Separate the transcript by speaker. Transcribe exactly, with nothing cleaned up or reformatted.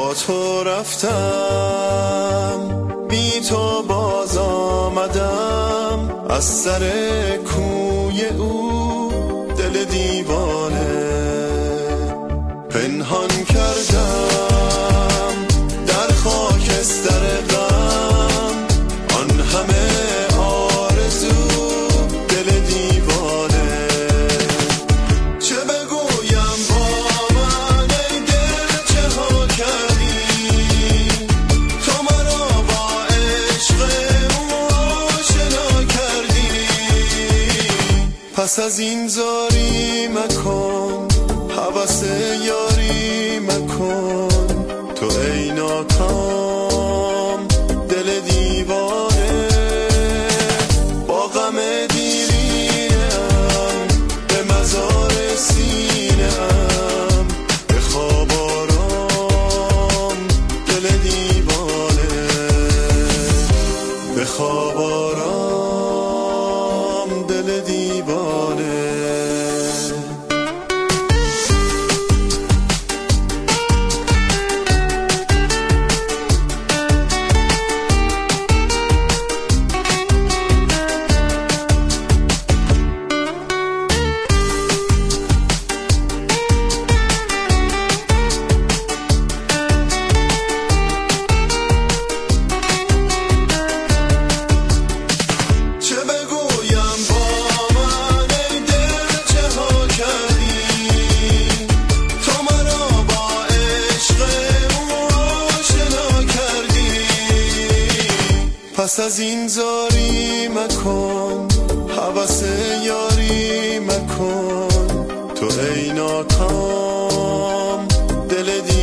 Speaker 1: با تو رفتم، بی تو باز آمدم، از سر کوی او دل دیوانه پنهان کردم در خاکستر غم، آن همه آرزو دل دیوانه. چه بگویم با من ای دل چه ها کردی، تو مرا با عشق او آشنا کردی. پس از این زاری مکن، هوس یاری مکن، تو ای ناکام دل دیوانه. با غم دیرینم به مزار سینم، به خواب آرام دل دیوانه، به خواب آرام دل دیوانه. پس از این زاری مکن، هوس یاری مکن، تو ای ناکام دل دی